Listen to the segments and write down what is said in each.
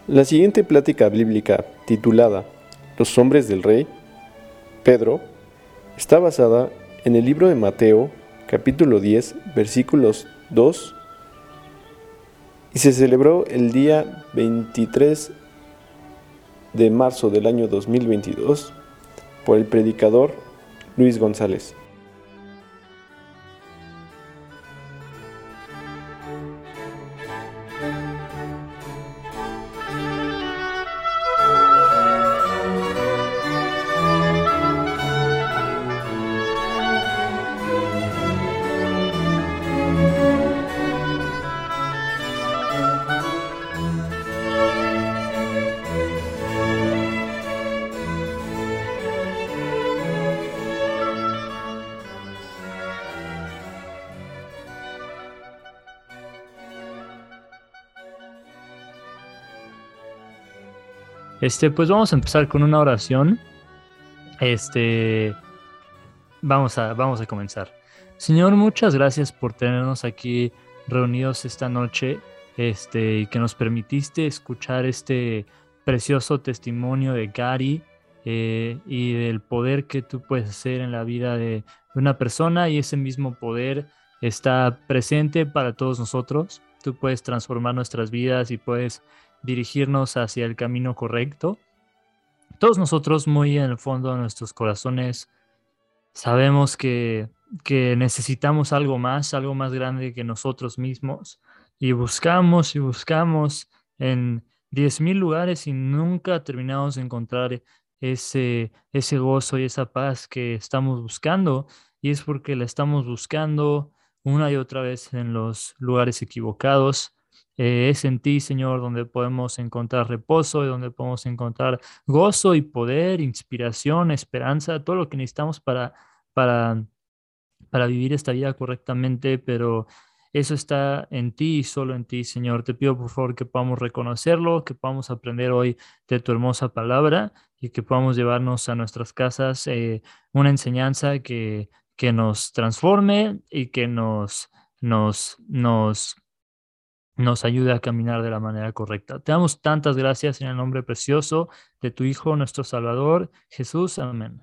La siguiente plática bíblica, titulada Los hombres del rey, Pedro, está basada en el libro de Mateo, capítulo 10, versículos 2, y se celebró el día 23 de marzo del año 2022 por el predicador Luis González. Pues vamos a empezar con una oración. Vamos a comenzar. Señor, muchas gracias por tenernos aquí reunidos esta noche, y que nos permitiste escuchar este precioso testimonio de Gary, y del poder que tú puedes hacer en la vida de una persona, y ese mismo poder está presente para todos nosotros. Tú puedes transformar nuestras vidas y puedes dirigirnos hacia el camino correcto. Todos nosotros, muy en el fondo de nuestros corazones, sabemos que necesitamos algo más grande que nosotros mismos, y buscamos en 10,000 lugares y nunca terminamos de encontrar ese gozo y esa paz que estamos buscando, y es porque la estamos buscando una y otra vez en los lugares equivocados. Es en ti, Señor, donde podemos encontrar reposo y donde podemos encontrar gozo y poder, inspiración, esperanza, todo lo que necesitamos para, para vivir esta vida correctamente, pero eso está en ti y solo en ti, Señor. Te pido por favor que podamos reconocerlo, que podamos aprender hoy de tu hermosa palabra y que podamos llevarnos a nuestras casas una enseñanza que nos transforme y que nos ayude a caminar de la manera correcta. Te damos tantas gracias en el nombre precioso de tu Hijo, nuestro Salvador, Jesús. Amén.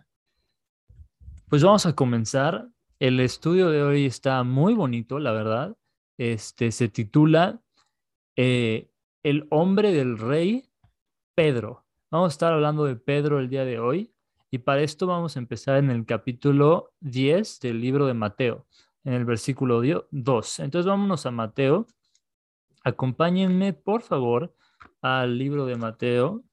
Pues vamos a comenzar. El estudio de hoy está muy bonito, la verdad. Se titula eh, El hombre del rey, Pedro. Vamos a estar hablando de Pedro el día de hoy, y para esto vamos a empezar en el capítulo 10 del libro de Mateo, en el versículo 2. Entonces vámonos a Mateo. Acompáñenme, por favor, al libro de Mateo.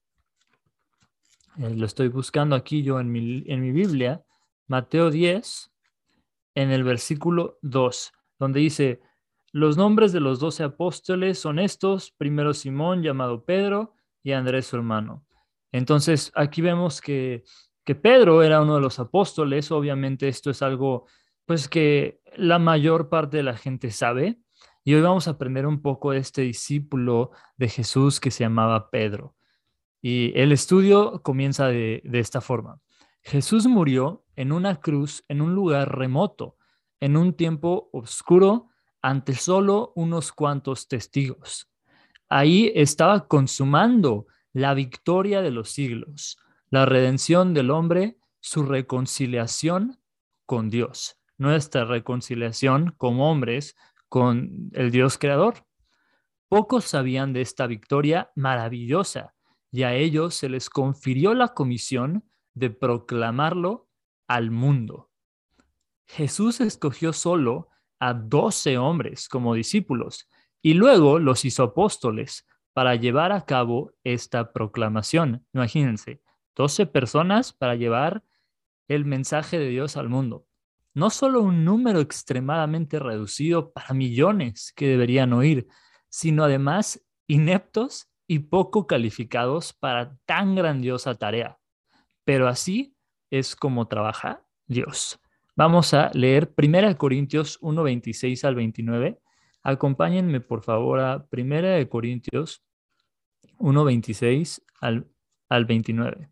Lo estoy buscando aquí yo en mi Biblia. Mateo 10, en el versículo 2, donde dice: los nombres de los 12 apóstoles son estos: primero Simón, llamado Pedro, y Andrés su hermano. Entonces aquí vemos que Pedro era uno de los apóstoles. Obviamente esto es algo pues que la mayor parte de la gente sabe, y hoy vamos a aprender un poco de este discípulo de Jesús que se llamaba Pedro. Y el estudio comienza de esta forma. Jesús murió en una cruz en un lugar remoto, en un tiempo oscuro, ante solo unos cuantos testigos. Ahí estaba consumando la victoria de los siglos, la redención del hombre, su reconciliación con Dios, nuestra reconciliación como hombres con el Dios creador. Pocos sabían de esta victoria maravillosa, y a ellos se les confirió la comisión de proclamarlo al mundo. Jesús escogió solo a 12 hombres como discípulos y luego los hizo apóstoles para llevar a cabo esta proclamación. Imagínense, 12 personas para llevar el mensaje de Dios al mundo. No solo un número extremadamente reducido para millones que deberían oír, sino además ineptos y poco calificados para tan grandiosa tarea. Pero así es como trabaja Dios. Vamos a leer 1 Corintios 1, 26 al 29. Acompáñenme por favor a 1 Corintios 1, 26 al 29.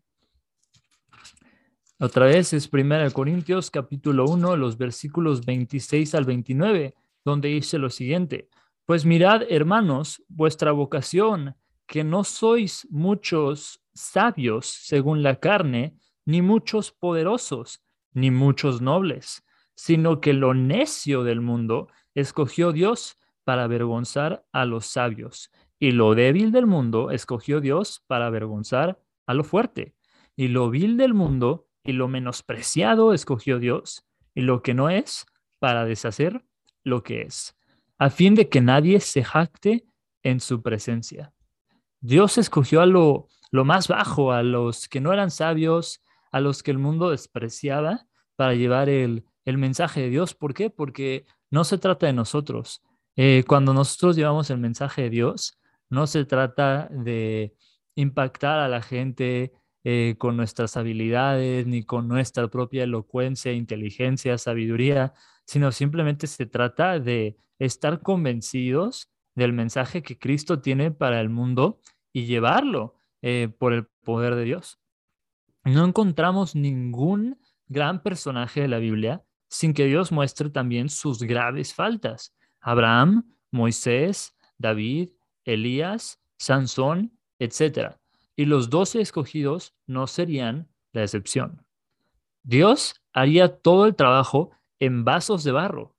Otra vez es 1 Corintios capítulo 1, los versículos 26 al 29, donde dice lo siguiente: pues mirad, hermanos, vuestra vocación, que no sois muchos sabios según la carne, ni muchos poderosos, ni muchos nobles, sino que lo necio del mundo escogió Dios para avergonzar a los sabios, y lo débil del mundo escogió Dios para avergonzar a lo fuerte, y lo vil del mundo y lo menospreciado escogió Dios, y lo que no es, para deshacer lo que es, a fin de que nadie se jacte en su presencia. Dios escogió a lo más bajo, a los que no eran sabios, a los que el mundo despreciaba, para llevar el mensaje de Dios. ¿Por qué? Porque no se trata de nosotros. Cuando nosotros llevamos el mensaje de Dios, no se trata de impactar a la gente con nuestras habilidades, ni con nuestra propia elocuencia, inteligencia, sabiduría, sino simplemente se trata de estar convencidos del mensaje que Cristo tiene para el mundo y llevarlo por el poder de Dios. No encontramos ningún gran personaje de la Biblia sin que Dios muestre también sus graves faltas. Abraham, Moisés, David, Elías, Sansón, etcétera. Y los 12 escogidos no serían la excepción. Dios haría todo el trabajo en vasos de barro.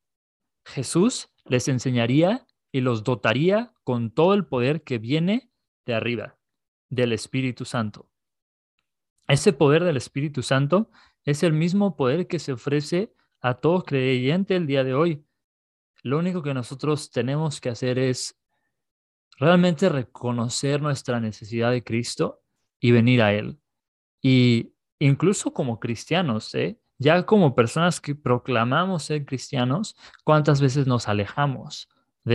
Jesús les enseñaría y los dotaría con todo el poder que viene de arriba, del Espíritu Santo. Ese poder del Espíritu Santo es el mismo poder que se ofrece a todo creyente el día de hoy. Lo único que nosotros tenemos que hacer es realmente reconocer nuestra necesidad de Cristo y venir a Él. Y incluso como cristianos, ya como personas que proclamamos ser cristianos, ¿cuántas veces nos alejamos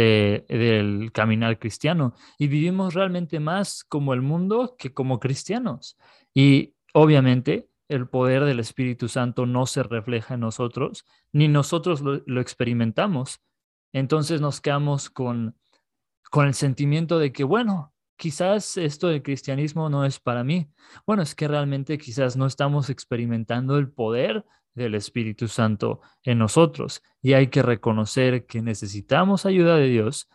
del caminar cristiano? Y vivimos realmente más como el mundo que como cristianos. Y obviamente el poder del Espíritu Santo no se refleja en nosotros, ni nosotros lo experimentamos. Entonces nos quedamos con el sentimiento de que, bueno, quizás esto del cristianismo no es para mí. Bueno, es que realmente quizás no estamos experimentando el poder del Espíritu Santo en nosotros y hay que reconocer que necesitamos ayuda de Dios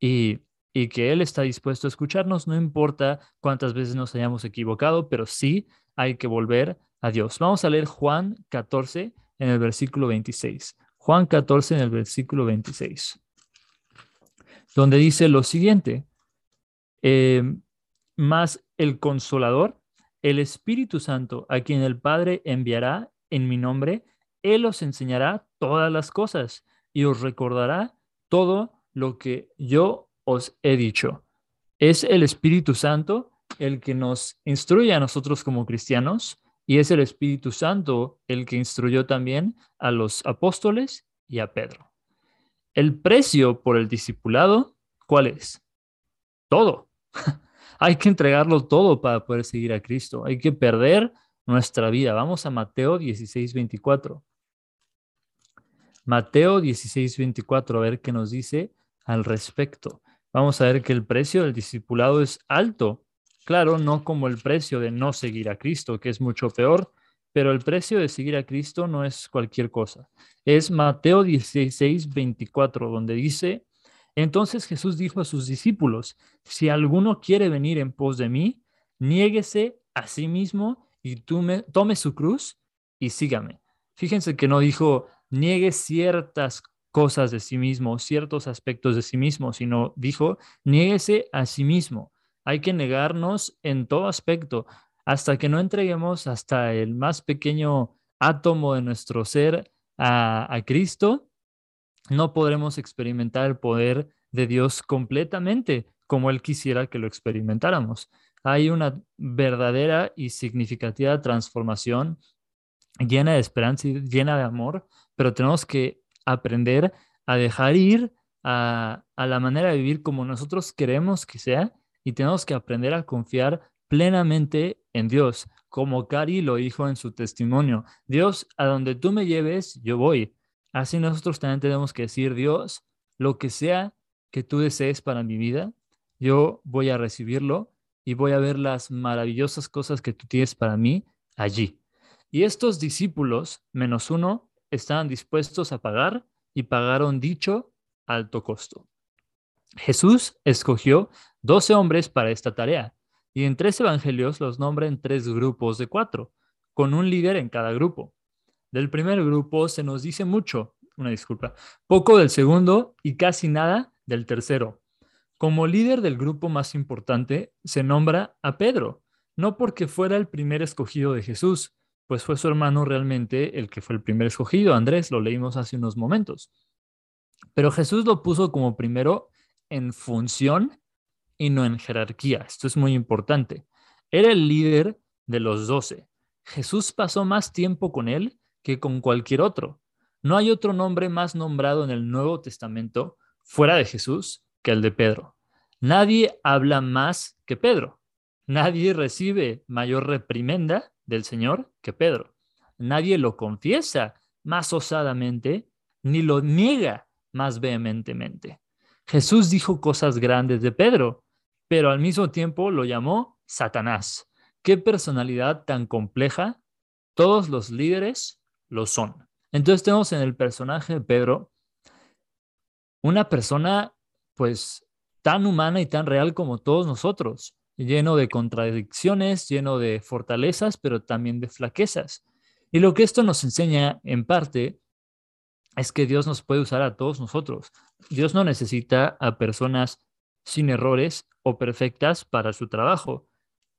y que Él está dispuesto a escucharnos, no importa cuántas veces nos hayamos equivocado, pero sí hay que volver a Dios. Vamos a leer Juan 14 en el versículo 26. Juan 14 en el versículo 26, donde dice lo siguiente: eh, más el Consolador, el Espíritu Santo, a quien el Padre enviará en mi nombre, Él os enseñará todas las cosas y os recordará todo lo que yo os he dicho. Es el Espíritu Santo el que nos instruye a nosotros como cristianos y es el Espíritu Santo el que instruyó también a los apóstoles y a Pedro. El precio por el discipulado, ¿cuál es? Todo. Hay que entregarlo todo para poder seguir a Cristo. Hay que perder nuestra vida. Vamos a Mateo 16:24. Mateo 16:24, a ver qué nos dice al respecto. Vamos a ver que el precio del discipulado es alto. Claro, no como el precio de no seguir a Cristo, que es mucho peor, pero el precio de seguir a Cristo no es cualquier cosa. Es Mateo 16:24, donde dice: entonces Jesús dijo a sus discípulos: si alguno quiere venir en pos de mí, niéguese a sí mismo y tome su cruz y sígame. Fíjense que no dijo niegue ciertas cosas de sí mismo, ciertos aspectos de sí mismo, sino dijo niéguese a sí mismo. Hay que negarnos en todo aspecto hasta que no entreguemos hasta el más pequeño átomo de nuestro ser a Cristo. No podremos experimentar el poder de Dios completamente como Él quisiera que lo experimentáramos. Hay una verdadera y significativa transformación llena de esperanza y llena de amor, pero tenemos que aprender a dejar ir a la manera de vivir como nosotros queremos que sea y tenemos que aprender a confiar plenamente en Dios, como Cari lo dijo en su testimonio: Dios, a donde tú me lleves, yo voy. Así nosotros también tenemos que decir: Dios, lo que sea que tú desees para mi vida, yo voy a recibirlo y voy a ver las maravillosas cosas que tú tienes para mí allí. Y estos discípulos, menos uno, estaban dispuestos a pagar y pagaron dicho alto costo. Jesús escogió 12 hombres para esta tarea y en 3 evangelios los nombra en 3 grupos de 4, con un líder en cada grupo. Del primer grupo se nos dice mucho, una disculpa, poco del segundo y casi nada del tercero. Como líder del grupo más importante se nombra a Pedro, no porque fuera el primer escogido de Jesús, pues fue su hermano realmente el que fue el primer escogido, Andrés, lo leímos hace unos momentos. Pero Jesús lo puso como primero en función y no en jerarquía. Esto es muy importante. Era el líder de los 12. Jesús pasó más tiempo con él que con cualquier otro. No hay otro nombre más nombrado en el Nuevo Testamento fuera de Jesús que el de Pedro. Nadie habla más que Pedro. Nadie recibe mayor reprimenda del Señor que Pedro. Nadie lo confiesa más osadamente ni lo niega más vehementemente. Jesús dijo cosas grandes de Pedro, pero al mismo tiempo lo llamó Satanás. ¿Qué personalidad tan compleja? Todos los líderes lo son. Entonces tenemos en el personaje de Pedro una persona pues tan humana y tan real como todos nosotros, lleno de contradicciones, lleno de fortalezas, pero también de flaquezas. Y lo que esto nos enseña en parte es que Dios nos puede usar a todos nosotros. Dios no necesita a personas sin errores o perfectas para su trabajo.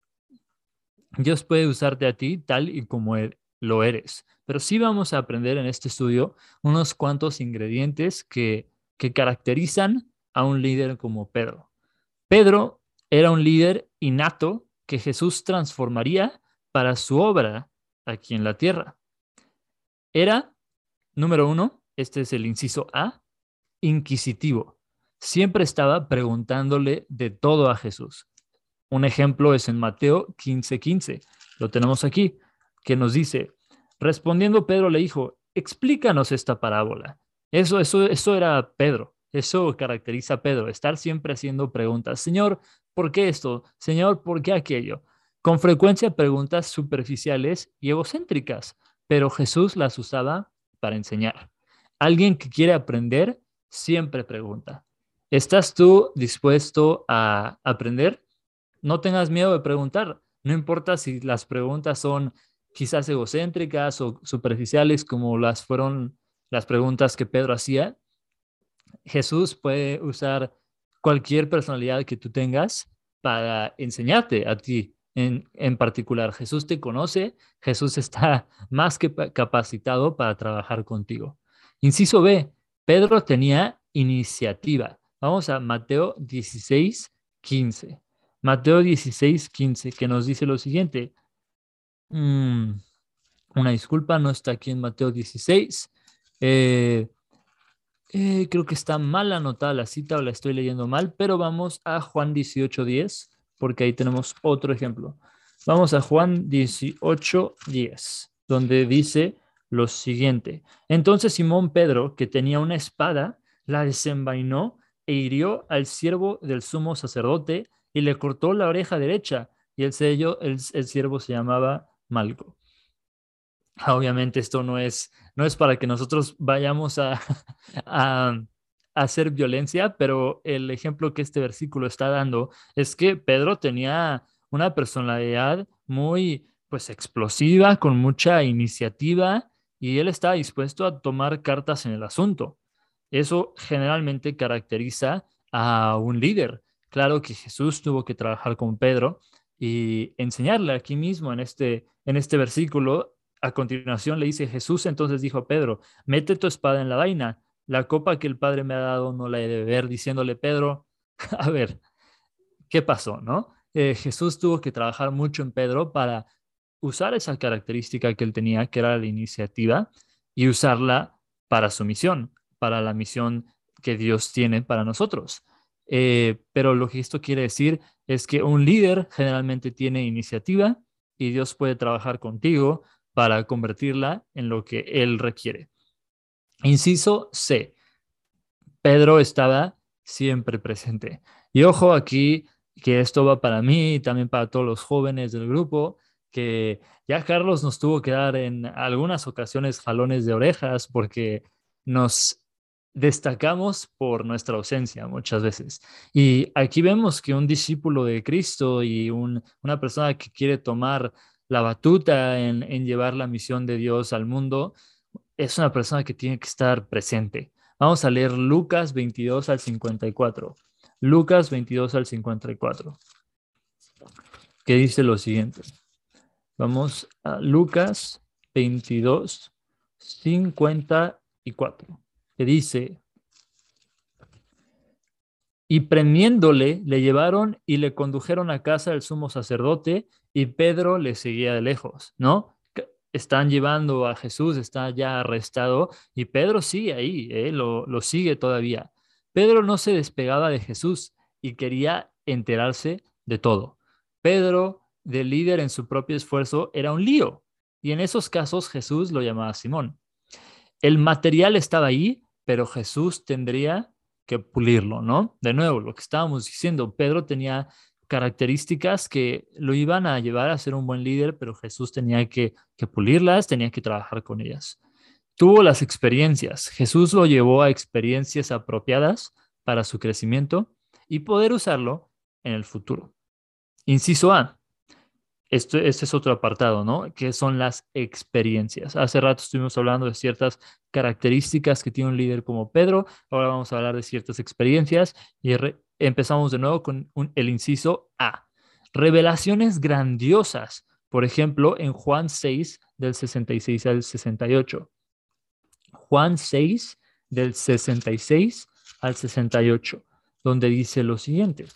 Dios puede usarte a ti tal y como lo eres. Pero sí vamos a aprender en este estudio unos cuantos ingredientes que caracterizan a un líder como Pedro. Pedro era un líder innato que Jesús transformaría para su obra aquí en la tierra. Era, número uno, este es el inciso A, inquisitivo. Siempre estaba preguntándole de todo a Jesús. Un ejemplo es en Mateo 15:15. Lo tenemos aquí, que nos dice, respondiendo Pedro le dijo, explícanos esta parábola. Eso era Pedro. Eso caracteriza a Pedro, estar siempre haciendo preguntas. Señor, ¿por qué esto? Señor, ¿por qué aquello? Con frecuencia preguntas superficiales y egocéntricas, pero Jesús las usaba para enseñar. Alguien que quiere aprender siempre pregunta. ¿Estás tú dispuesto a aprender? No tengas miedo de preguntar. No importa si las preguntas son quizás egocéntricas o superficiales como las fueron las preguntas que Pedro hacía. Jesús puede usar cualquier personalidad que tú tengas para enseñarte a ti en particular. Jesús te conoce, Jesús está más que capacitado para trabajar contigo. Inciso B, Pedro tenía iniciativa. Vamos a Mateo 16:15. Mateo 16:15, que nos dice lo siguiente. Una disculpa, no está aquí en Mateo 16. Creo que está mal anotada la cita o la estoy leyendo mal, pero vamos a Juan 18:10, porque ahí tenemos otro ejemplo. Vamos a Juan 18:10, donde dice lo siguiente. Entonces Simón Pedro, que tenía una espada, la desenvainó e hirió al siervo del sumo sacerdote y le cortó la oreja derecha, y el siervo se llamaba Malco. Obviamente esto no es para que nosotros vayamos a hacer violencia, pero el ejemplo que este versículo está dando es que Pedro tenía una personalidad muy, pues, explosiva, con mucha iniciativa, y él estaba dispuesto a tomar cartas en el asunto. Eso generalmente caracteriza a un líder. Claro que Jesús tuvo que trabajar con Pedro y enseñarle aquí mismo en este versículo. A continuación le dice Jesús, entonces dijo a Pedro, mete tu espada en la vaina, la copa que el Padre me ha dado no la he de beber, diciéndole Pedro, a ver, ¿qué pasó, no? Jesús tuvo que trabajar mucho en Pedro para usar esa característica que él tenía, que era la iniciativa, y usarla para su misión, para la misión que Dios tiene para nosotros. Pero lo que esto quiere decir es que un líder generalmente tiene iniciativa y Dios puede trabajar contigo para convertirla en lo que Él requiere. Inciso C. Pedro estaba siempre presente. Y ojo aquí que esto va para mí y también para todos los jóvenes del grupo, que ya Carlos nos tuvo que dar en algunas ocasiones jalones de orejas porque nos destacamos por nuestra ausencia muchas veces. Y aquí vemos que un discípulo de Cristo y una persona que quiere tomar la batuta en llevar la misión de Dios al mundo, es una persona que tiene que estar presente. Vamos a leer Lucas 22 al 54. Lucas 22 al 54, que dice lo siguiente. Vamos a Lucas 22, 54, que dice: y prendiéndole, le llevaron y le condujeron a casa del sumo sacerdote, y Pedro le seguía de lejos, ¿no? Están llevando a Jesús, está ya arrestado, y Pedro sigue ahí, lo sigue todavía. Pedro no se despegaba de Jesús y quería enterarse de todo. Pedro, de líder en su propio esfuerzo, era un lío, y en esos casos Jesús lo llamaba Simón. El material estaba ahí, pero Jesús tendría que pulirlo, ¿no? De nuevo, lo que estábamos diciendo, Pedro tenía características que lo iban a llevar a ser un buen líder, pero Jesús tenía que pulirlas, tenía que trabajar con ellas. Tuvo las experiencias, Jesús lo llevó a experiencias apropiadas para su crecimiento y poder usarlo en el futuro. Inciso A. Este es otro apartado, ¿no? Que son las experiencias. Hace rato estuvimos hablando de ciertas características que tiene un líder como Pedro. Ahora vamos a hablar de ciertas experiencias y empezamos de nuevo con el inciso A. Revelaciones grandiosas. Por ejemplo, en Juan 6, del 66 al 68. Juan 6, del 66 al 68, donde dice lo siguiente.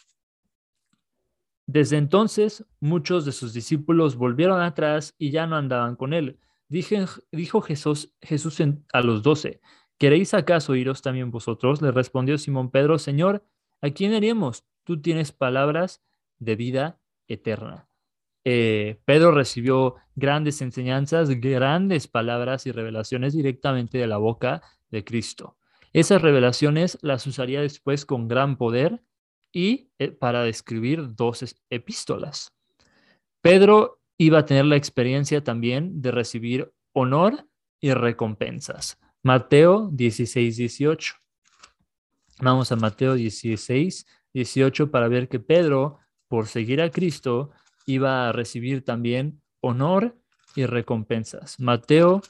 Desde entonces, muchos de sus discípulos volvieron atrás y ya no andaban con él. Dijo Jesús a los 12, ¿queréis acaso iros también vosotros? Le respondió Simón Pedro, Señor, ¿a quién iremos? Tú tienes palabras de vida eterna. Pedro recibió grandes enseñanzas, grandes palabras y revelaciones directamente de la boca de Cristo. Esas revelaciones las usaría después con gran poder y para describir dos epístolas. Pedro iba a tener la experiencia también de recibir honor y recompensas. Mateo 16, 18. Vamos a Mateo 16, 18 para ver que Pedro, por seguir a Cristo, iba a recibir también honor y recompensas. Mateo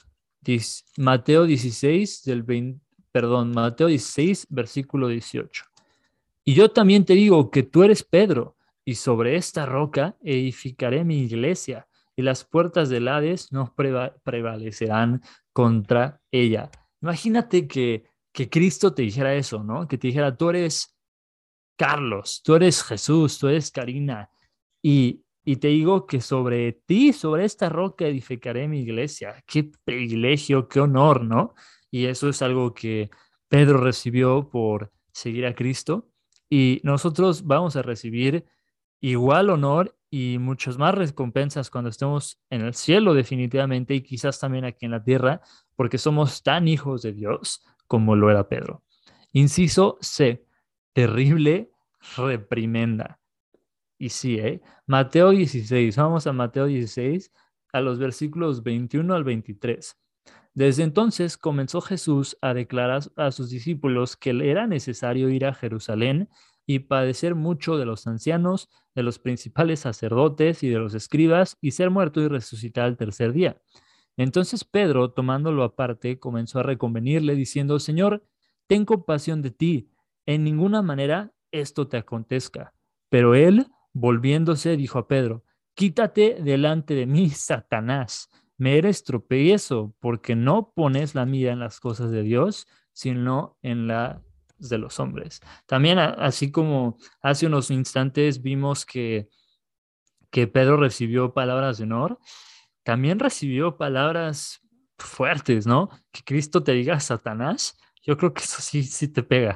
16, Mateo 16, versículo 18. Y yo también te digo que tú eres Pedro, y sobre esta roca edificaré mi iglesia, y las puertas del Hades no prevalecerán contra ella. Imagínate que Cristo te dijera eso, ¿no? Que te dijera, tú eres Carlos, tú eres Jesús, tú eres Karina, y te digo que sobre ti, sobre esta roca edificaré mi iglesia. Qué privilegio, qué honor, ¿no? Y eso es algo que Pedro recibió por seguir a Cristo, y nosotros vamos a recibir igual honor y muchas más recompensas cuando estemos en el cielo definitivamente, y quizás también aquí en la tierra, porque somos tan hijos de Dios como lo era Pedro. Inciso C, terrible reprimenda. Y sí, Mateo 16, vamos a Mateo 16, a los versículos 21 al 23. Desde entonces comenzó Jesús a declarar a sus discípulos que le era necesario ir a Jerusalén y padecer mucho de los ancianos, de los principales sacerdotes y de los escribas, y ser muerto y resucitar al tercer día. Entonces Pedro, tomándolo aparte, comenzó a reconvenirle, diciendo, Señor, ten compasión de ti, en ninguna manera esto te acontezca. Pero él, volviéndose, dijo a Pedro, quítate delante de mí, Satanás. Me eres tropiezo, porque no pones la mira en las cosas de Dios, sino en las de los hombres. También, así como hace unos instantes vimos que Pedro recibió palabras de honor, también recibió palabras fuertes, ¿no? Que Cristo te diga Satanás, yo creo que eso sí, sí te pega.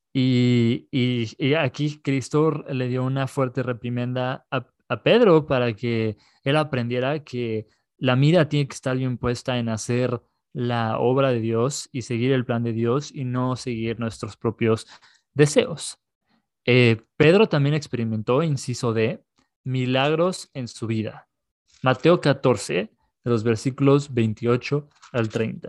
Y aquí Cristo le dio una fuerte reprimenda a Pedro para que él aprendiera que la mira tiene que estar bien puesta en hacer la obra de Dios y seguir el plan de Dios y no seguir nuestros propios deseos. Pedro también experimentó, inciso D, milagros en su vida. Mateo 14, de los versículos 28 al 30.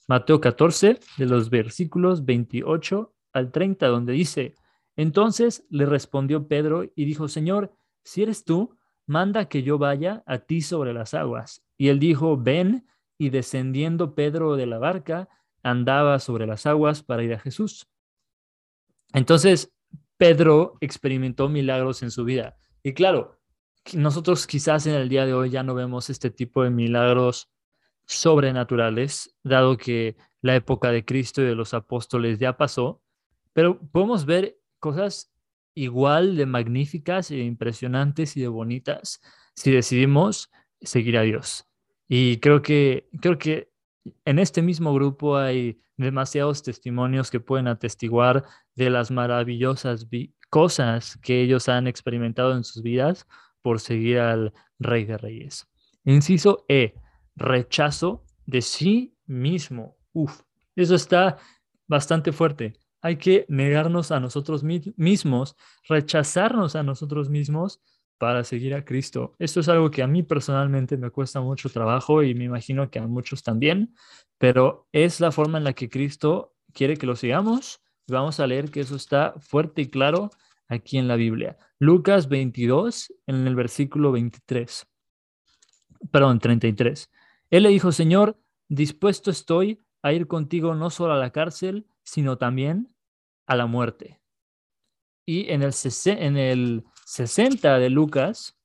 Mateo 14, de los versículos 28 al 30, donde dice, entonces le respondió Pedro y dijo, Señor, si eres tú, manda que yo vaya a ti sobre las aguas. Y él dijo, ven, y descendiendo Pedro de la barca, andaba sobre las aguas para ir a Jesús. Entonces, Pedro experimentó milagros en su vida. Y claro, nosotros quizás en el día de hoy ya no vemos este tipo de milagros sobrenaturales, dado que la época de Cristo y de los apóstoles ya pasó, pero podemos ver cosas igual de magníficas e impresionantes y de bonitas si decidimos seguir a Dios. Y creo que en este mismo grupo hay demasiados testimonios que pueden atestiguar de las maravillosas cosas que ellos han experimentado en sus vidas por seguir al Rey de Reyes. Inciso E, rechazo de sí mismo. Uf, eso está bastante fuerte. Hay que negarnos a nosotros mismos, rechazarnos a nosotros mismos para seguir a Cristo. Esto es algo que a mí personalmente me cuesta mucho trabajo y me imagino que a muchos también, pero es la forma en la que Cristo quiere que lo sigamos. Vamos a leer que eso está fuerte y claro aquí en la Biblia. Lucas 22, en el versículo 23. Perdón, 33. Él le dijo, Señor, dispuesto estoy a ir contigo no solo a la cárcel, sino también a la muerte. Y en el 60 de Lucas,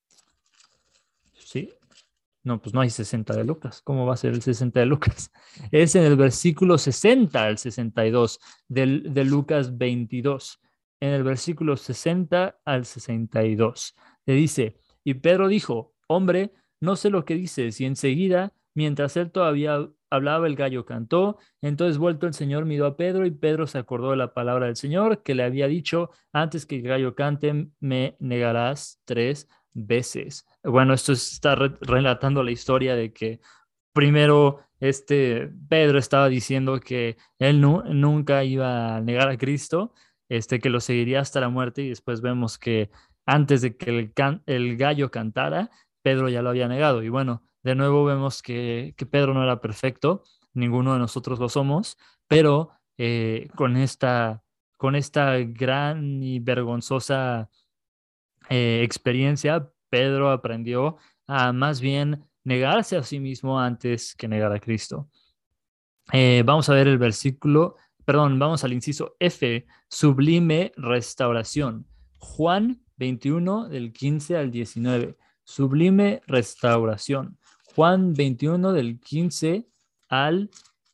¿sí? No, pues no hay 60 de Lucas. ¿Cómo va a ser el 60 de Lucas? Es en el versículo 60 al 62 de Lucas 22. En el versículo 60 al 62. Le dice, y Pedro dijo, hombre, no sé lo que dices. Y enseguida, mientras él todavía hablaba, el gallo cantó. Entonces vuelto el Señor miró a Pedro y Pedro se acordó de la palabra del Señor que le había dicho, antes que el gallo cante, me negarás 3 veces. Bueno, esto está relatando la historia de que primero Pedro estaba diciendo que él nunca iba a negar a Cristo, que lo seguiría hasta la muerte, y después vemos que antes de que el gallo cantara, Pedro ya lo había negado. Y bueno, de nuevo vemos que Pedro no era perfecto, ninguno de nosotros lo somos, pero con esta gran y vergonzosa experiencia, Pedro aprendió a más bien negarse a sí mismo antes que negar a Cristo. Vamos a ver el versículo, perdón, vamos al inciso F, sublime restauración. Juan 21 del 15 al 19. Sublime restauración. Juan 21 del 15 al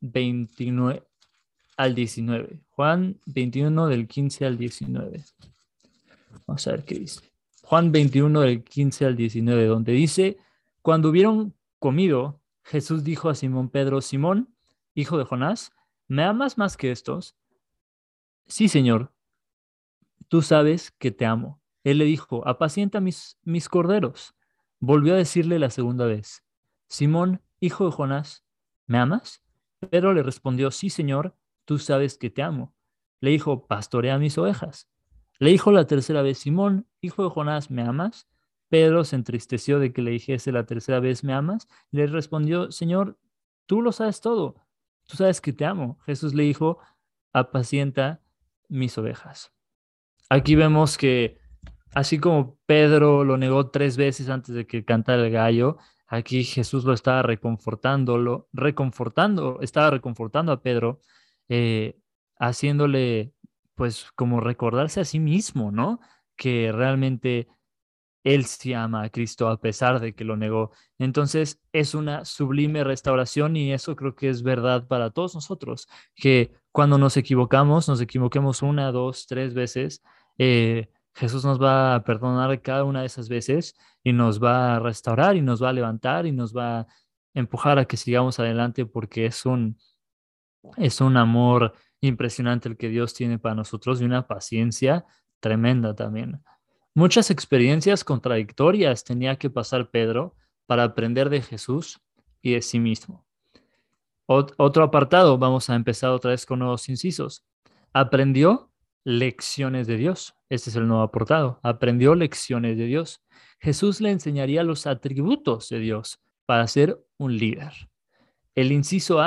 29 al 19. Juan 21 del 15 al 19. Vamos a ver qué dice. Juan 21 del 15 al 19, donde dice, cuando hubieron comido, Jesús dijo a Simón Pedro, Simón, hijo de Jonás, ¿me amas más que estos? Sí, Señor, tú sabes que te amo. Él le dijo, apacienta mis corderos. Volvió a decirle la segunda vez, Simón, hijo de Jonás, ¿me amas? Pedro le respondió, sí, Señor, tú sabes que te amo. Le dijo, pastorea mis ovejas. Le dijo la tercera vez, Simón, hijo de Jonás, ¿me amas? Pedro se entristeció de que le dijese la tercera vez, ¿me amas? Le respondió, Señor, tú lo sabes todo, tú sabes que te amo. Jesús le dijo, apacienta mis ovejas. Aquí vemos que así como Pedro lo negó 3 veces antes de que cantara el gallo, aquí Jesús lo estaba estaba reconfortando a Pedro, haciéndole pues como recordarse a sí mismo, ¿no? Que realmente él sí ama a Cristo a pesar de que lo negó. Entonces es una sublime restauración y eso creo que es verdad para todos nosotros, que cuando nos equivoquemos 1, 2, 3 veces, Jesús nos va a perdonar cada una de esas veces y nos va a restaurar y nos va a levantar y nos va a empujar a que sigamos adelante porque es un amor impresionante el que Dios tiene para nosotros y una paciencia tremenda también. Muchas experiencias contradictorias tenía que pasar Pedro para aprender de Jesús y de sí mismo. Otro apartado, vamos a empezar otra vez con nuevos incisos. Aprendió lecciones de Dios. Este es el nuevo apartado. Aprendió lecciones de Dios. Jesús le enseñaría los atributos de Dios para ser un líder. El inciso A,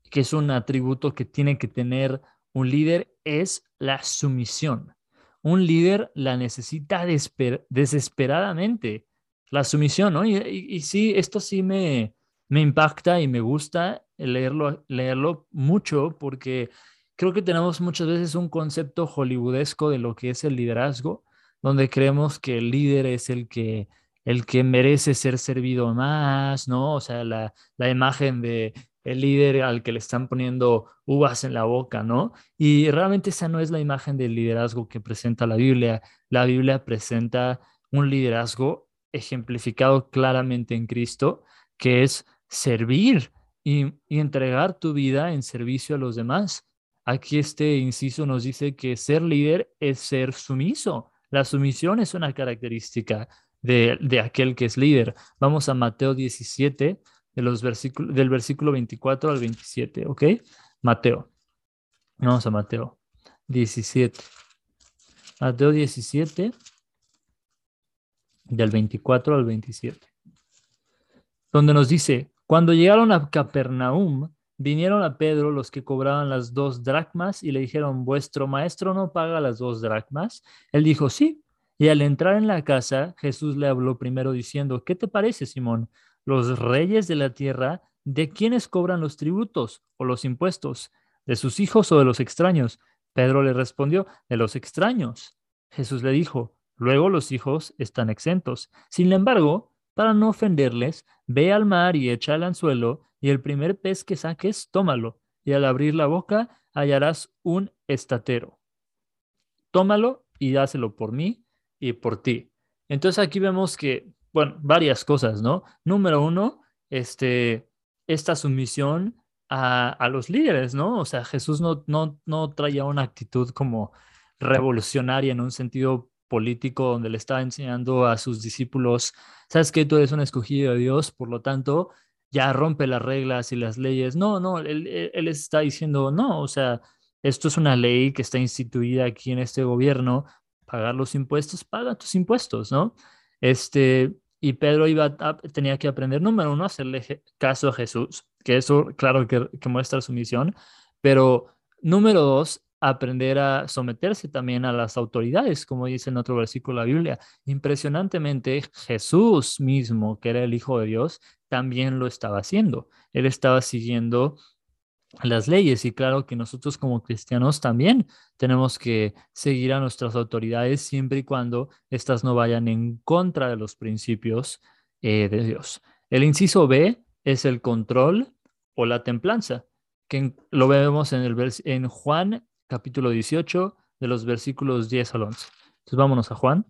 que es un atributo que tiene que tener un líder, es la sumisión. Un líder la necesita desesperadamente, la sumisión, ¿no? Y sí, esto sí me impacta y me gusta leerlo mucho porque creo que tenemos muchas veces un concepto hollywoodesco de lo que es el liderazgo, donde creemos que el líder es el que merece ser servido más, ¿no? O sea, la imagen de el líder al que le están poniendo uvas en la boca, ¿no? Y realmente esa no es la imagen del liderazgo que presenta la Biblia. La Biblia presenta un liderazgo ejemplificado claramente en Cristo, que es servir y entregar tu vida en servicio a los demás. Aquí este inciso nos dice que ser líder es ser sumiso. La sumisión es una característica de aquel que es líder. Vamos a Mateo 17, del versículo 24 al 27, ¿ok? Mateo. Vamos a Mateo 17. Mateo 17, del 24 al 27, donde nos dice, cuando llegaron a Capernaum, vinieron a Pedro los que cobraban las 2 dracmas y le dijeron, ¿vuestro maestro no paga las 2 dracmas? Él dijo, sí. Y al entrar en la casa, Jesús le habló primero diciendo, ¿qué te parece, Simón? Los reyes de la tierra, ¿de quiénes cobran los tributos o los impuestos? ¿De sus hijos o de los extraños? Pedro le respondió, de los extraños. Jesús le dijo, luego los hijos están exentos. Sin embargo, para no ofenderles, ve al mar y echa al anzuelo, y el primer pez que saques, tómalo, y al abrir la boca hallarás un estatero. Tómalo y dáselo por mí y por ti. Entonces aquí vemos que, bueno, varias cosas, ¿no? Número uno, esta sumisión a los líderes, ¿no? O sea, Jesús no traía una actitud como revolucionaria en un sentido político donde le estaba enseñando a sus discípulos, sabes que tú eres un escogido de Dios, por lo tanto, ya rompe las reglas y las leyes. No, no, él está diciendo, no, o sea, esto es una ley que está instituida aquí en este gobierno, pagar los impuestos, paga tus impuestos, ¿no? Y Pedro tenía que aprender, número uno, a hacerle caso a Jesús, que eso, claro, que muestra su misión, pero número dos, aprender a someterse también a las autoridades, como dice en otro versículo de la Biblia. Impresionantemente, Jesús mismo, que era el Hijo de Dios, también lo estaba haciendo. Él estaba siguiendo las leyes y claro que nosotros como cristianos también tenemos que seguir a nuestras autoridades siempre y cuando éstas no vayan en contra de los principios de Dios. El inciso B es el control o la templanza, lo vemos en Juan capítulo 18 de los versículos 10 al 11. Entonces vámonos a Juan.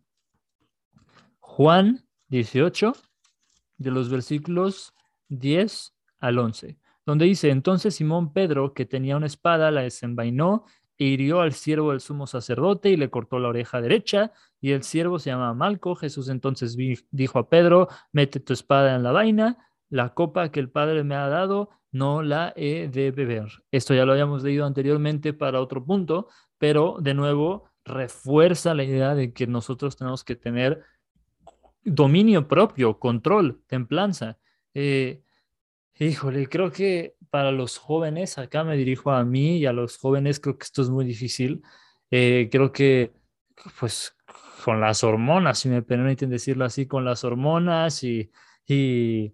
Juan 18 de los versículos 10 al 11, donde dice, entonces Simón Pedro, que tenía una espada, la desenvainó e hirió al siervo del sumo sacerdote y le cortó la oreja derecha, y el siervo se llama Malco. Jesús entonces dijo a Pedro, mete tu espada en la vaina, la copa que el Padre me ha dado, no la he de beber. Esto ya lo habíamos leído anteriormente para otro punto, pero de nuevo refuerza la idea de que nosotros tenemos que tener dominio propio, control, templanza. Eh, Híjole, creo que para los jóvenes, acá me dirijo a mí y a los jóvenes, creo que esto es muy difícil. Creo que, pues, con las hormonas, si me permiten decirlo así, con las hormonas y,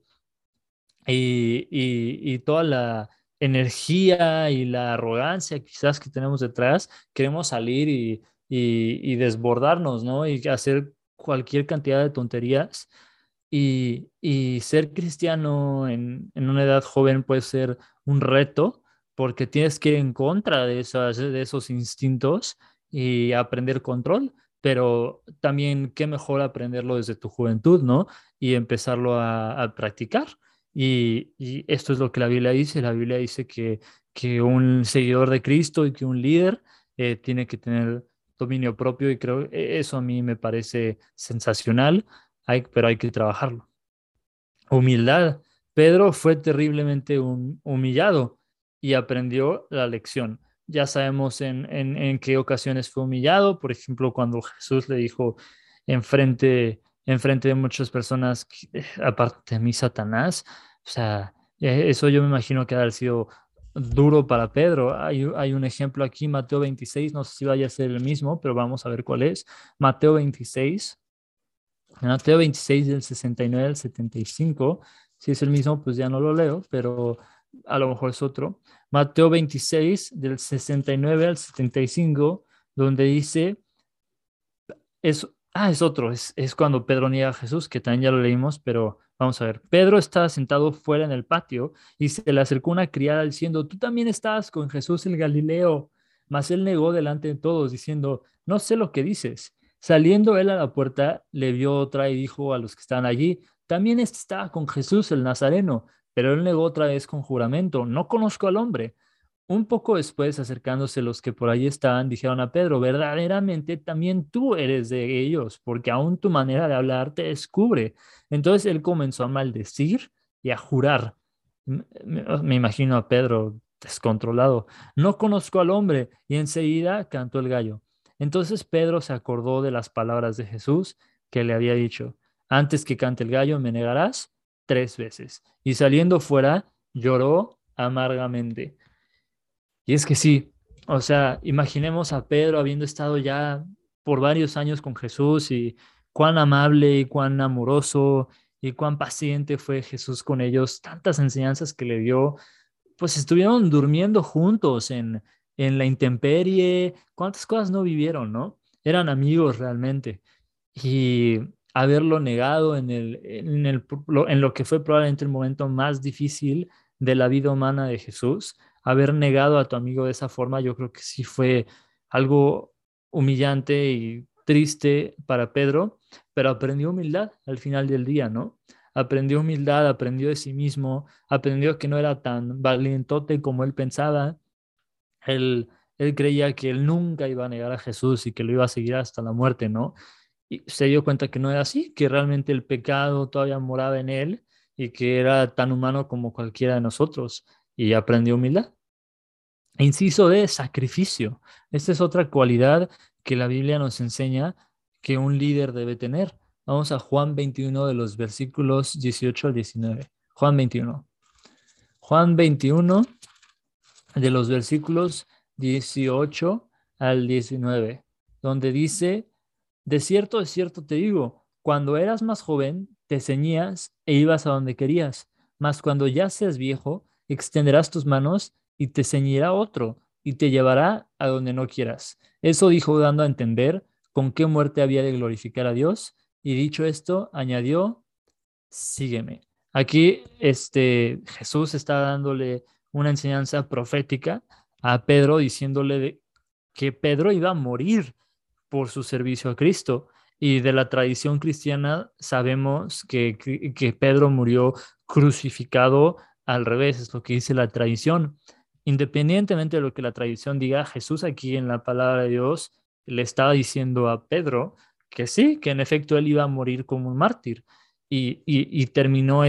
y toda la energía y la arrogancia quizás que tenemos detrás, queremos salir y desbordarnos, ¿no? Y hacer cualquier cantidad de tonterías. Y ser cristiano en una edad joven puede ser un reto porque tienes que ir en contra de esos instintos y aprender control, pero también qué mejor aprenderlo desde tu juventud, ¿no? Y empezarlo a practicar. Y esto es lo que la Biblia dice. La Biblia dice que un seguidor de Cristo y que un líder tiene que tener dominio propio y creo eso a mí me parece sensacional, pero hay que trabajarlo. Humildad. Pedro fue terriblemente humillado y aprendió la lección. Ya sabemos en qué ocasiones fue humillado, por ejemplo, cuando Jesús le dijo enfrente de muchas personas, aparte de mí, Satanás, o sea, eso yo me imagino que ha de haber sido duro para Pedro. Hay un ejemplo aquí, Mateo 26, no sé si vaya a ser el mismo, pero vamos a ver cuál es. Mateo 26, Mateo 26 del 69 al 75. Si es el mismo, pues ya no lo leo, pero a lo mejor es otro. Mateo 26 del 69 al 75, donde dice, es otro, es cuando Pedro niega a Jesús, que también ya lo leímos, pero vamos a ver. Pedro estaba sentado fuera en el patio y se le acercó una criada diciendo, tú también estabas con Jesús el Galileo. Mas él negó delante de todos, diciendo, no sé lo que dices. Saliendo él a la puerta, le vio otra y dijo a los que estaban allí, también este estaba con Jesús el Nazareno. Pero él negó otra vez con juramento, no conozco al hombre. Un poco después, acercándose los que por allí estaban, dijeron a Pedro, verdaderamente también tú eres de ellos, porque aún tu manera de hablar te descubre. Entonces él comenzó a maldecir y a jurar. Me imagino a Pedro descontrolado. No conozco al hombre. Y enseguida cantó el gallo. Entonces Pedro se acordó de las palabras de Jesús que le había dicho, antes que cante el gallo me negarás 3 veces. Y saliendo fuera, lloró amargamente. Y es que sí, o sea, imaginemos a Pedro habiendo estado ya por varios años con Jesús y cuán amable y cuán amoroso y cuán paciente fue Jesús con ellos, tantas enseñanzas que le dio, pues estuvieron durmiendo juntos en la intemperie, cuántas cosas no vivieron, ¿no? Eran amigos realmente. Y haberlo negado en lo que fue probablemente el momento más difícil de la vida humana de Jesús, haber negado a tu amigo de esa forma, yo creo que sí fue algo humillante y triste para Pedro, pero aprendió humildad al final del día, ¿no? Aprendió humildad, aprendió de sí mismo, aprendió que no era tan valientote como él pensaba. Él creía que él nunca iba a negar a Jesús y que lo iba a seguir hasta la muerte, ¿no? Y se dio cuenta que no era así, que realmente el pecado todavía moraba en él y que era tan humano como cualquiera de nosotros y aprendió humildad. Inciso de sacrificio. Esta es otra cualidad que la Biblia nos enseña que un líder debe tener. Vamos a Juan 21 de los versículos 18 al 19. Juan 21. Juan 21 de los versículos 18 al 19, donde dice, de cierto te digo, cuando eras más joven, te ceñías e ibas a donde querías, mas cuando ya seas viejo, extenderás tus manos y te ceñirá otro y te llevará a donde no quieras. Eso dijo dando a entender con qué muerte había de glorificar a Dios, y dicho esto, añadió, sígueme. Aquí Jesús está dándole una enseñanza profética a Pedro, diciéndole que Pedro iba a morir por su servicio a Cristo. Y de la tradición cristiana sabemos que Pedro murió crucificado al revés, es lo que dice la tradición. Independientemente de lo que la tradición diga, Jesús aquí en la palabra de Dios le estaba diciendo a Pedro que sí, que en efecto él iba a morir como un mártir. Y terminó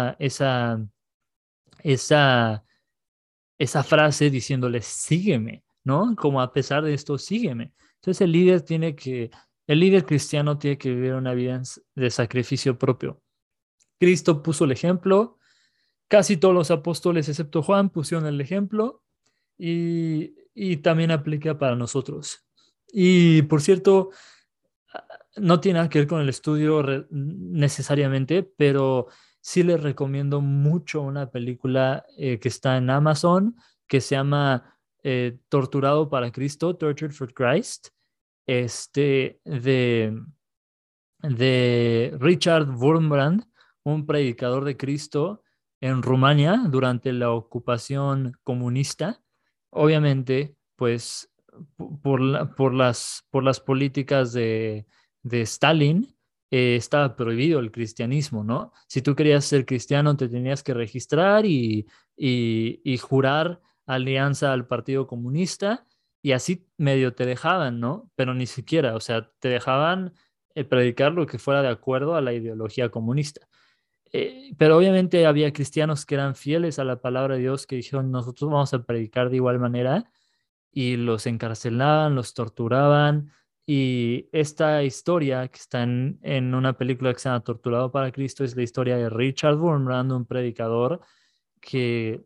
esa, esa frase diciéndole, sígueme, ¿no? Como a pesar de esto, sígueme. Entonces el líder cristiano tiene que vivir una vida de sacrificio propio. Cristo puso el ejemplo, casi todos los apóstoles, excepto Juan, pusieron el ejemplo y también aplica para nosotros. Y por cierto, no tiene nada que ver con el estudio necesariamente, pero sí les recomiendo mucho una película que está en Amazon que se llama Torturado para Cristo, Tortured for Christ, este, de, de Richard Wurmbrand, un predicador de Cristo en Rumania durante la ocupación comunista. Obviamente, pues por las políticas de Stalin, estaba prohibido el cristianismo, ¿no? Si tú querías ser cristiano, te tenías que registrar y jurar alianza al Partido Comunista y así medio te dejaban, ¿no? Pero ni siquiera, o sea, te dejaban predicar lo que fuera de acuerdo a la ideología comunista. Pero obviamente había cristianos que eran fieles a la palabra de Dios que dijeron, nosotros vamos a predicar de igual manera y los encarcelaban, los torturaban. Y esta historia que está en una película que se llama Torturado para Cristo es la historia de Richard Wurmbrand, un predicador que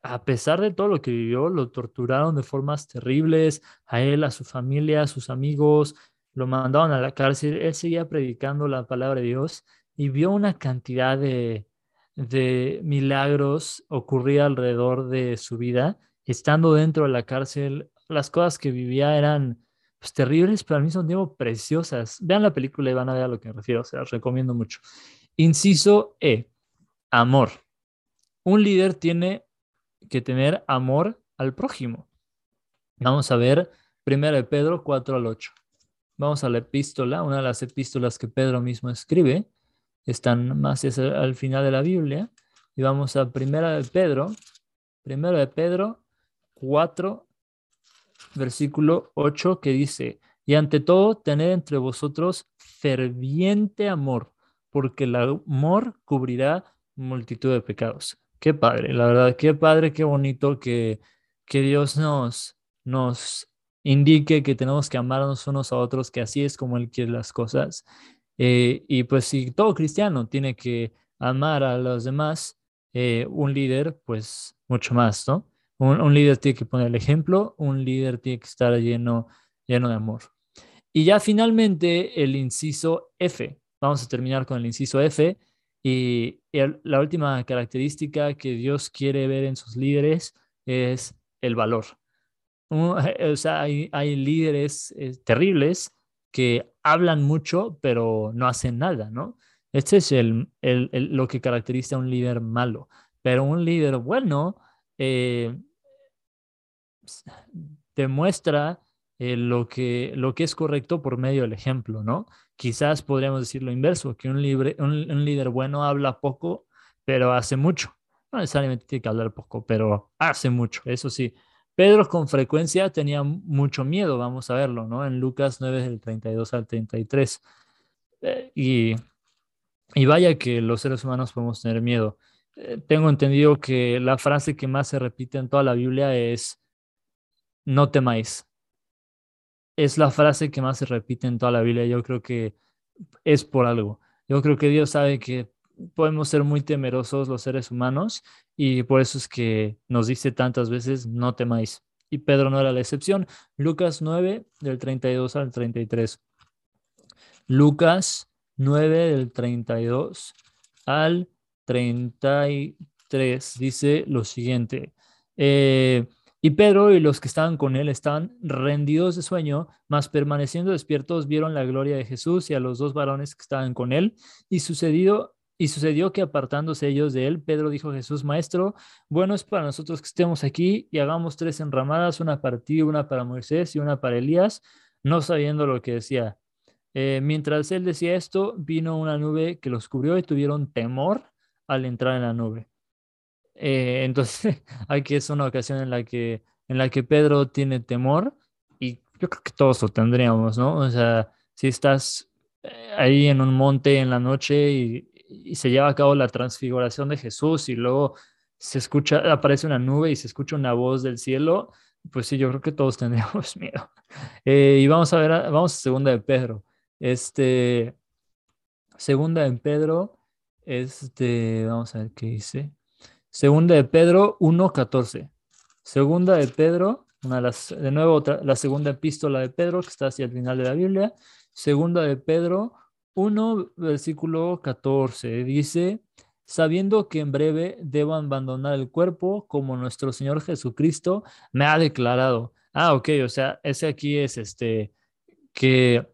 a pesar de todo lo que vivió, lo torturaron de formas terribles, a él, a su familia, a sus amigos, lo mandaron a la cárcel. Él seguía predicando la palabra de Dios y vio una cantidad de milagros ocurrir alrededor de su vida. Estando dentro de la cárcel, las cosas que vivía eran pues, terribles, pero al mismo tiempo preciosas. Vean la película y van a ver a lo que me refiero, o sea, os recomiendo mucho. Inciso E, amor. Un líder tiene que tener amor al prójimo. Vamos a ver 1 de Pedro 4 al 8. Vamos a la epístola, una de las epístolas que Pedro mismo escribe. Están más al final de la Biblia. Y vamos a 1 de Pedro 4, versículo 8, que dice: y ante todo, tened entre vosotros ferviente amor, porque el amor cubrirá multitud de pecados. Qué padre, la verdad, qué padre, qué bonito que Dios nos indique que tenemos que amarnos unos a otros, que así es como Él quiere las cosas. Y pues si todo cristiano tiene que amar a los demás, un líder, pues mucho más, ¿no? Un líder tiene que poner el ejemplo, un líder tiene que estar lleno de amor. Y ya finalmente el inciso F. Vamos a terminar con el inciso F. Y la última característica que Dios quiere ver en sus líderes es el valor. O sea, hay líderes terribles que hablan mucho, pero no hacen nada, ¿no? Este es lo que caracteriza a un líder malo. Pero un líder bueno eh, demuestra lo que es correcto por medio del ejemplo, ¿no? Quizás podríamos decir lo inverso, que un líder bueno habla poco, pero hace mucho. No necesariamente tiene que hablar poco, pero hace mucho, eso sí. Pedro con frecuencia tenía mucho miedo, vamos a verlo, ¿no? En Lucas 9, del 32 al 33. Y vaya que los seres humanos podemos tener miedo. Tengo entendido que la frase que más se repite en toda la Biblia es: no temáis. Es la frase que más se repite en toda la Biblia. Yo creo que es por algo. Yo creo que Dios sabe que podemos ser muy temerosos los seres humanos y por eso es que nos dice tantas veces: no temáis. Y Pedro no era la excepción. Lucas 9, del 32 al 33. Lucas 9, del 32 al 33 dice lo siguiente. Y Pedro y los que estaban con él estaban rendidos de sueño, mas permaneciendo despiertos vieron la gloria de Jesús y a los dos varones que estaban con él. Y sucedió que apartándose ellos de él, Pedro dijo a Jesús: Maestro, bueno es para nosotros que estemos aquí y hagamos 3 enramadas, una para ti, una para Moisés y una para Elías, no sabiendo lo que decía. Mientras él decía esto, vino una nube que los cubrió y tuvieron temor al entrar en la nube. Entonces, aquí es una ocasión en la que Pedro tiene temor y yo creo que todos lo tendríamos, ¿no? O sea, si estás ahí en un monte en la noche y se lleva a cabo la transfiguración de Jesús y luego aparece una nube y se escucha una voz del cielo, pues sí, yo creo que todos tendríamos miedo. Y vamos a segunda de Pedro. Este, segunda de Pedro, vamos a ver qué dice. Segunda de Pedro 1:14. Segunda de Pedro, de nuevo la segunda epístola de Pedro, que está hacia el final de la Biblia. Segunda de Pedro 1, versículo 14. Dice: sabiendo que en breve debo abandonar el cuerpo, como nuestro Señor Jesucristo me ha declarado. Ah, ok, o sea, ese aquí es que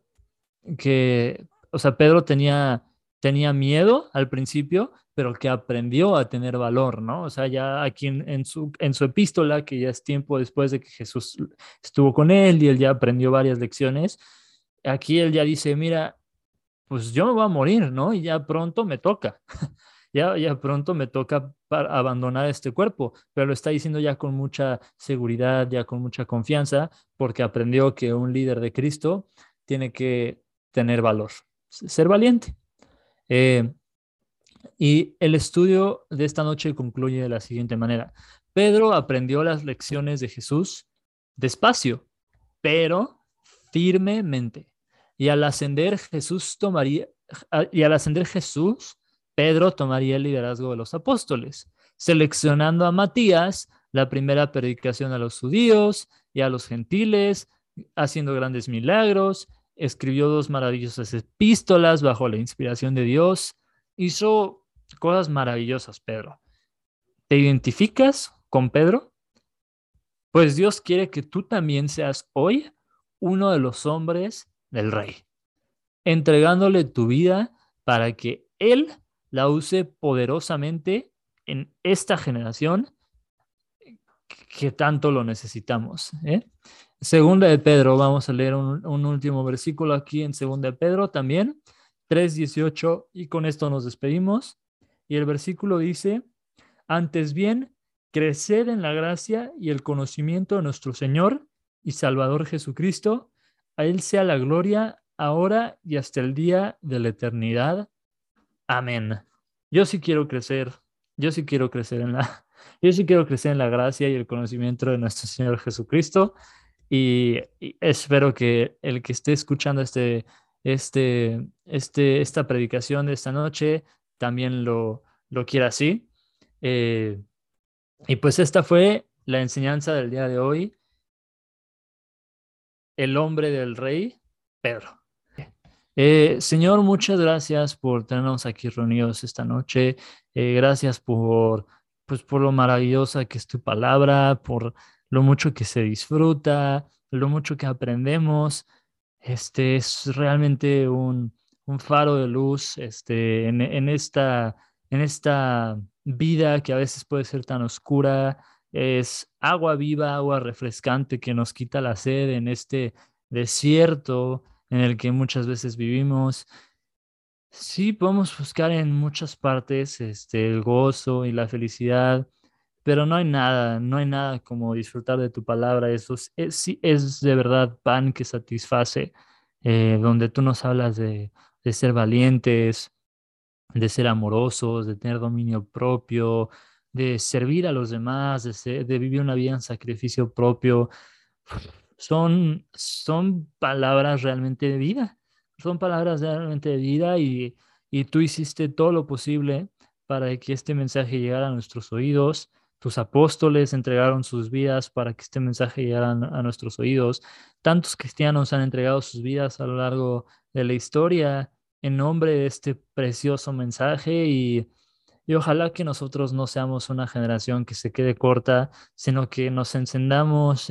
o sea, Pedro tenía miedo al principio, pero que aprendió a tener valor, ¿no? O sea, ya aquí en su epístola, que ya es tiempo después de que Jesús estuvo con él y él ya aprendió varias lecciones, aquí él ya dice: mira, pues yo me voy a morir, ¿no? Y ya pronto me toca. Ya pronto me toca para abandonar este cuerpo, pero lo está diciendo ya con mucha seguridad, ya con mucha confianza, porque aprendió que un líder de Cristo tiene que tener valor, ser valiente. Eh, y el estudio de esta noche concluye de la siguiente manera. Pedro aprendió las lecciones de Jesús despacio, pero firmemente. Y al ascender Jesús, Pedro tomaría el liderazgo de los apóstoles, seleccionando a Matías la primera predicación a los judíos y a los gentiles, haciendo grandes milagros, escribió 2 maravillosas epístolas bajo la inspiración de Dios, hizo cosas maravillosas, Pedro. ¿Te identificas con Pedro? Pues Dios quiere que tú también seas hoy uno de los hombres del rey, entregándole tu vida para que Él la use poderosamente en esta generación que tanto lo necesitamos, ¿eh? Segunda de Pedro, vamos a leer un último versículo aquí en Segunda de Pedro también, 3:18, y con esto nos despedimos. Y el versículo dice: antes bien, creced en la gracia y el conocimiento de nuestro Señor y Salvador Jesucristo. A Él sea la gloria ahora y hasta el día de la eternidad. Amén. Yo sí quiero crecer, yo sí quiero crecer en la, yo sí quiero crecer en la gracia y el conocimiento de nuestro Señor Jesucristo. Y espero que el que esté escuchando esta predicación de esta noche también lo quiera así. Eh, y pues esta fue la enseñanza del día de hoy, el hombre del rey, Pedro. Señor, muchas gracias por tenernos aquí reunidos esta noche. Gracias pues, por lo maravillosa que es tu palabra, por lo mucho que se disfruta, lo mucho que aprendemos. Este es realmente un faro de luz en esta vida que a veces puede ser tan oscura. Es agua viva, agua refrescante que nos quita la sed en este desierto en el que muchas veces vivimos. Sí, podemos buscar en muchas partes el gozo y la felicidad, pero no hay nada como disfrutar de tu palabra. Eso sí, es de verdad pan que satisface, donde tú nos hablas de ser valientes, de ser amorosos, de tener dominio propio, de servir a los demás, de vivir una vida en sacrificio propio. Son palabras realmente de vida, son palabras realmente de vida y tú hiciste todo lo posible para que este mensaje llegara a nuestros oídos. Tus apóstoles entregaron sus vidas para que este mensaje llegara a nuestros oídos. Tantos cristianos han entregado sus vidas a lo largo de la historia en nombre de este precioso mensaje y ojalá que nosotros no seamos una generación que se quede corta, sino que nos encendamos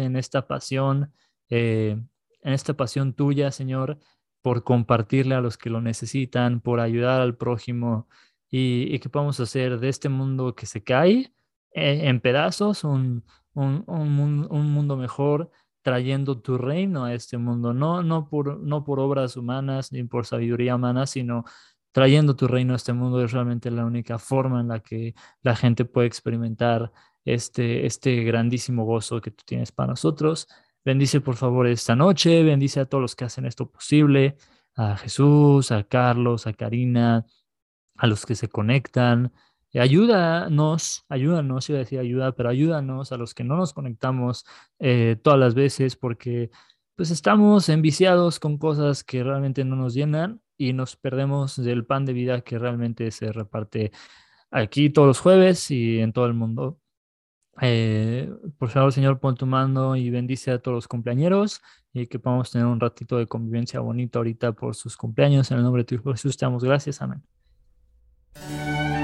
en esta pasión tuya, Señor, por compartirle a los que lo necesitan, por ayudar al prójimo y que podamos hacer de este mundo que se cae en pedazos un mundo mejor, trayendo tu reino a este mundo, no por obras humanas ni por sabiduría humana, sino trayendo tu reino a este mundo. Es realmente la única forma en la que la gente puede experimentar este grandísimo gozo que tú tienes para nosotros. Bendice por favor esta noche, bendice a todos los que hacen esto posible, a Jesús, a Carlos, a Karina, a los que se conectan. Ayúdanos, iba a decir ayuda, pero ayúdanos a los que no nos conectamos todas las veces, porque pues estamos enviciados con cosas que realmente no nos llenan y nos perdemos del pan de vida que realmente se reparte aquí todos los jueves y en todo el mundo. Por favor, Señor, pon tu mano y bendice a todos los cumpleañeros y que podamos tener un ratito de convivencia bonita ahorita por sus cumpleaños. En el nombre de tu Hijo Jesús te damos gracias. Amén.